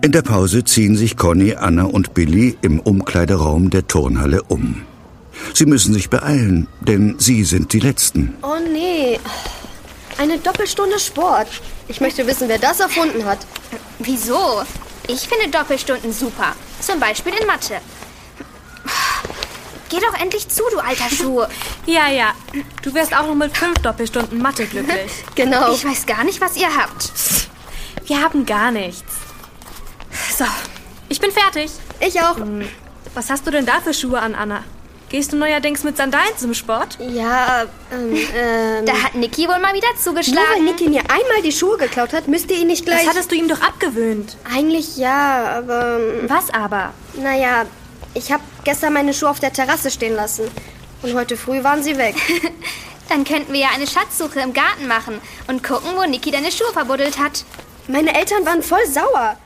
In der Pause ziehen sich Conny, Anna und Billy im Umkleideraum der Turnhalle um. Sie müssen sich beeilen, denn sie sind die Letzten. Oh nee, eine Doppelstunde Sport. Ich möchte wissen, wer das erfunden hat. Wieso? Ich finde Doppelstunden super. Zum Beispiel in Mathe. Geh doch endlich zu, du alter Schuh. Ja, du wirst auch noch mit 5 Doppelstunden Mathe glücklich. Genau. Ich weiß gar nicht, was ihr habt. Wir haben gar nichts. So, ich bin fertig. Ich auch. Was hast du denn da für Schuhe an, Anna? Gehst du neuerdings mit Sandalen zum Sport? Ja, Da hat Niki wohl mal wieder Nur zugeschlagen. weil Niki mir einmal die Schuhe geklaut hat, müsst ihr ihn nicht gleich... Das hattest du ihm doch abgewöhnt. Eigentlich ja, aber... Was aber? Naja, ich habe gestern meine Schuhe auf der Terrasse stehen lassen. Und heute früh waren sie weg. Dann könnten wir ja eine Schatzsuche im Garten machen und gucken, wo Niki deine Schuhe verbuddelt hat. Meine Eltern waren voll sauer.